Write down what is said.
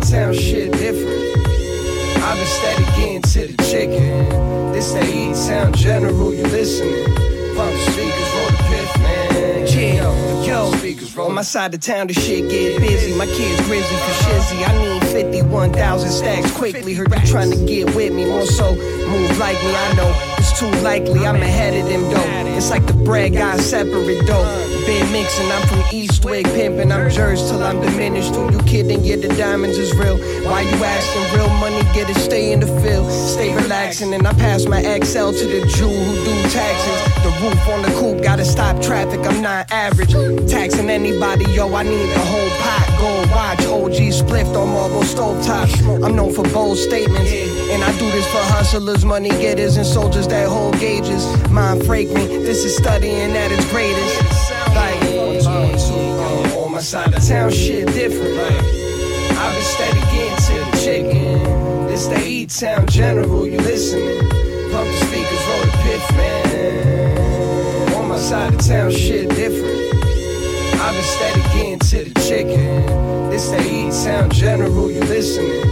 town shit different. I've been steady getting to the chicken. This the E-Town General, you listening. Pump the speakers, roll the piff, man. Yo, speakers, roll. On my side of town, the shit get busy. My kids grizzly for shizzy. I need 51,000 stacks quickly. Heard you trying to get with me. More so, move like me. I know it's too likely I'm ahead of them, though. It's like the bread got separate, though. Been mixing, I'm from Eastwick, pimping. I'm Jersey till I'm diminished. Who you kidding? Yeah, the diamonds is real. Why you asking? Real money, get it, stay in the field. Stay relaxing, and I pass my XL to the Jew who do taxes. The roof on the coupe, gotta stop traffic, I'm not average. Taxing anybody, yo, I need the whole pot. Gold watch, OG spliffed on marble stovetop. I'm known for bold statements, and I do this for hustlers, money getters, and soldiers that hold gauges. Mind fragrant, this is studying at its greatest. Like, on my side of town, shit different. I've been steady getting to the chicken. This the E-Town General, you listening. Pump the speakers, roll the piff, man. On my side of town, shit different. I've been steady getting to the chicken. This the E-Town General, you listening.